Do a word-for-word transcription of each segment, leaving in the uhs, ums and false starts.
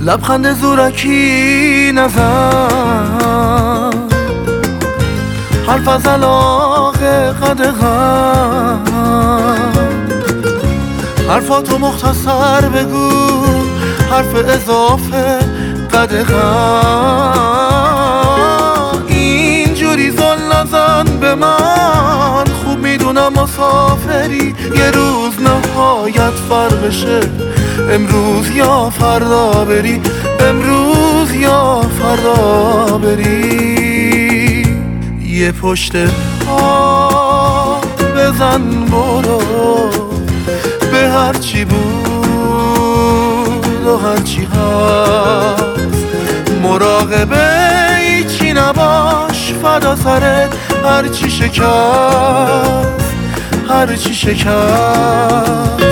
لبخند زورکی نزن، حرف از علاقه قدغن، حرفاتو مختصر بگو، حرف اضافه قدغن. اینجوری زل نزن به من، خوب میدونم مسافری، یه روز نهایت فرقشه، امروز یا فردا بری، امروز یا فردا بری. یه پشت پا بزن برو، به هرچی بود و هرچی هست، مراقبه ایچی نباش، فدا سرت هرچی شکست، هرچی شکست.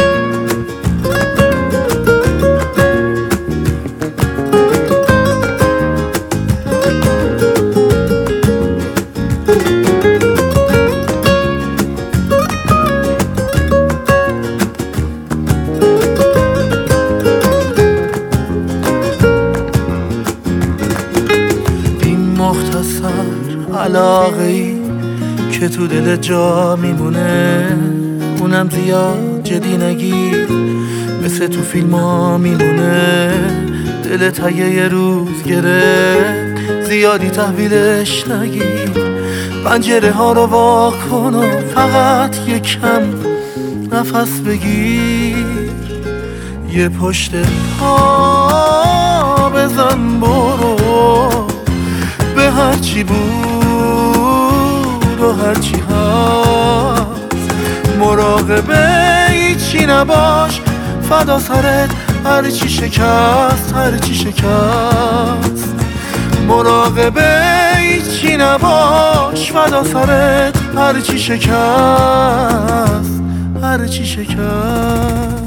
مختصر علاقه ای که تو دل جا میمونه، اونم زیاد جدی نگیر، مثل تو فیلم ها میمونه. دلت اگه یه روز گرفت، زیادی تحویلش نگیر، پنجره ها رو وا کن و فقط یه کم نفس بگیر. یه پشت پا بزن برو، به هرچی بود و هرچی هست، مراقبه ایچی نباش، فدا سرت هرچی شکست، هرچی شکست. مراقبه ایچی نباش، فدا سرت هرچی شکست، هرچی شکست.